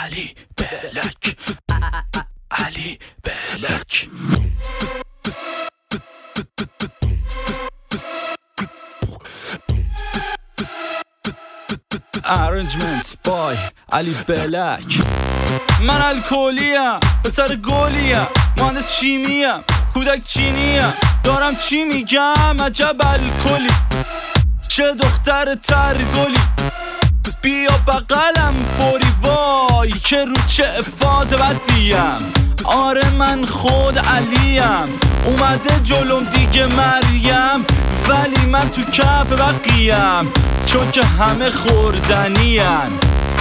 علی بلک، علی بلک. Arrangement by علی بلک. من الکلیم، پسر گلیم، مهندس شیمیم، کودک چینیم، دارم چی میگم عجب الکلی، چه دختر ترگلی، بیا بغلم فوری وای که رو چه فاز بدیم. آره من خود علیم، اومده جلوم دیگه مریم، ولی من تو کف بقیم چون که همه خوردنیم.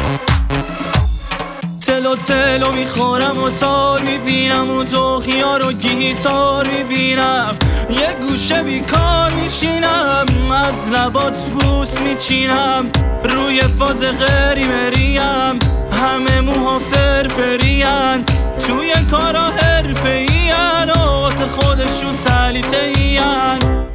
تلو تلو میخورم و تار میبینم و تو خیار و گیتار میبینم، یه گوشه بیکار میشینم، از لبات بوس میچینم، روی فاز غری مریم، همه موها فرفرین، توی کارا حرفه‌این و واسه خودشون سلیطه‌این.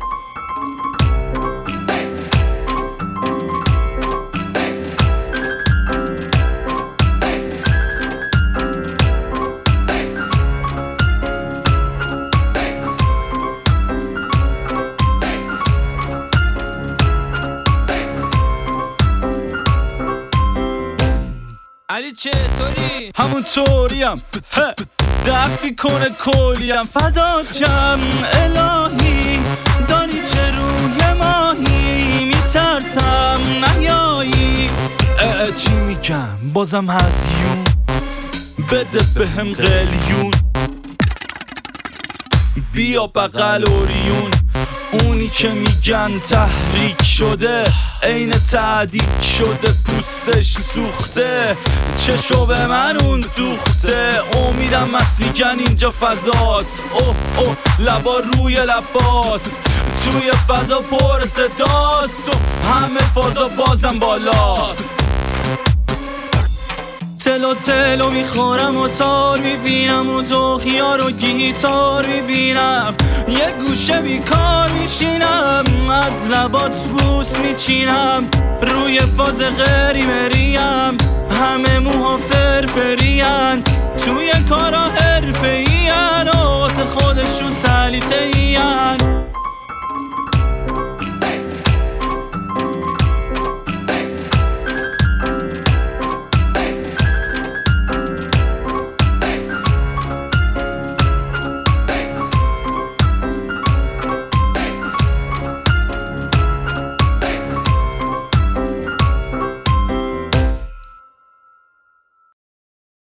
علی چطوری؟ همونطوریم، دفت میکنه کلیم، فداتم الهی، داری چه روی ماهی، میترسم نیایی. چی میگم بازم هزیون، بده بهم قلیون، بیا بغل اوریون، اونی که میگن تحریک شده عین تعدیق شده، پوستش سوخته، چشو به من اون دوخته، امیدم مست میگن اینجا فضاست، اوه اوه لبا روی لباست، توی فضا پر صداست و همه فضا بازم بالاست. تلو تلو میخورم و تار میبینم و تو خیار و گیتار میبینم، یه گوشه بیکار میشینم، از لبات بوس میچینم، روی فاز غری مریم، همه موها فرفرین، توی کارا حرفه‌این و واسه خودشون سلیطه‌این.